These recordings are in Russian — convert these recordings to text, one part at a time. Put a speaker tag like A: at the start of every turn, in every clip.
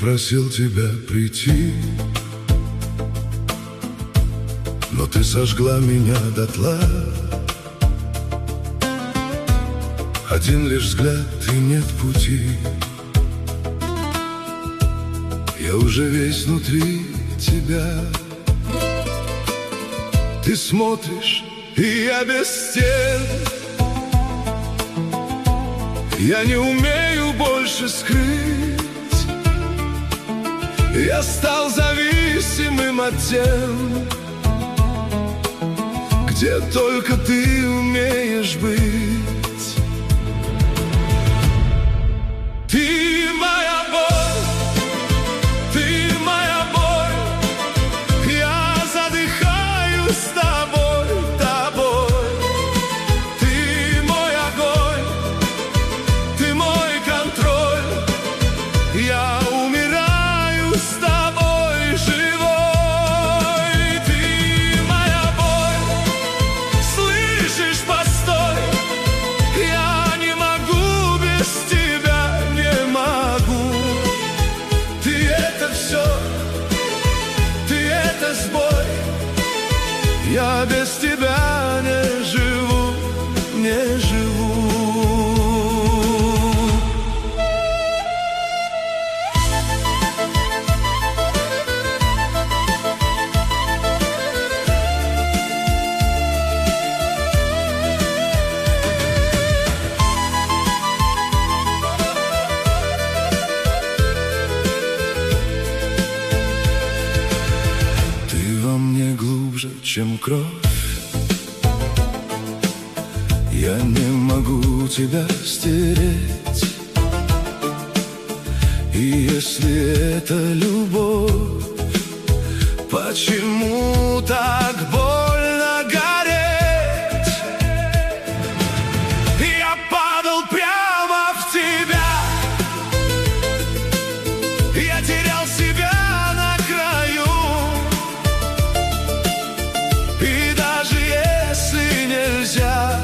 A: просил тебя прийти, но ты сожгла меня дотла. Один лишь взгляд и нет пути. Я уже весь внутри тебя. Ты смотришь, и я без стен. Я не умею больше скрыть. Я стал зависимым от тем, где только ты умеешь быть. Ты моя боль, ты моя боль. Я задыхаюсь с тобой, тобой. Ты мой огонь, ты мой контроль. Я умираю с тобой живой. Ты моя боль, слышишь, постой. Я не могу без тебя, не могу. Ты это все, ты это сбой. Я без тебя не живу, не живу. Ты во мне глубже, чем кровь. Я не могу тебя стереть. И если это любовь, почему так больно гореть? Я падал прямо в тебя. Я терял себя на краю. И даже если нельзя,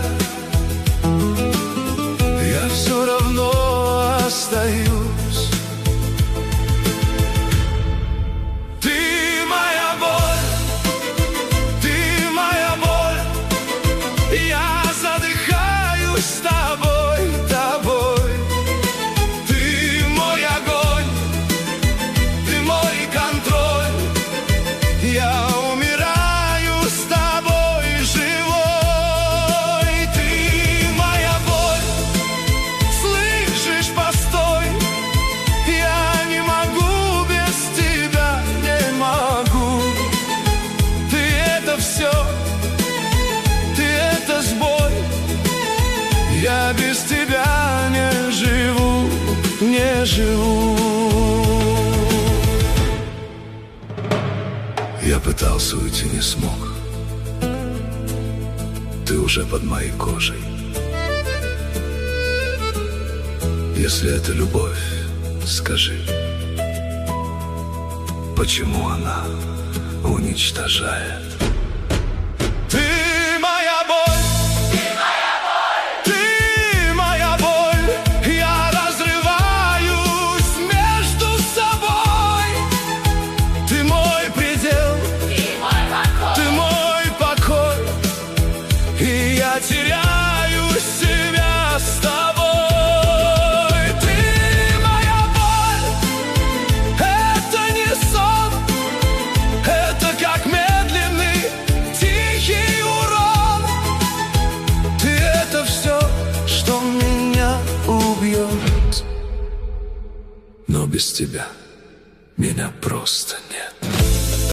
A: я все равно остаюсь. Ты моя боль, ты моя боль. Я задыхаюсь с тобой, тобой. Ты мой огонь, ты мой контроль. Я умираю с тобой живой. Ты моя боль, слышишь, постой. Я не могу без тебя, не могу. Ты это все, ты это сбой. Я без тебя не живу, не живу. Я пытался уйти, не смог. Ты уже под моей кожей. Если это любовь, скажи, почему она уничтожает? Ты моя боль, ты моя боль. Я разрываюсь между собой. Ты мой предел, ты мой покой. И я теряю себя с тобой. Ты моя боль, это не сон. Это как медленный, тихий урон. Ты это все, что меня убьет. Но без тебя меня просто нет.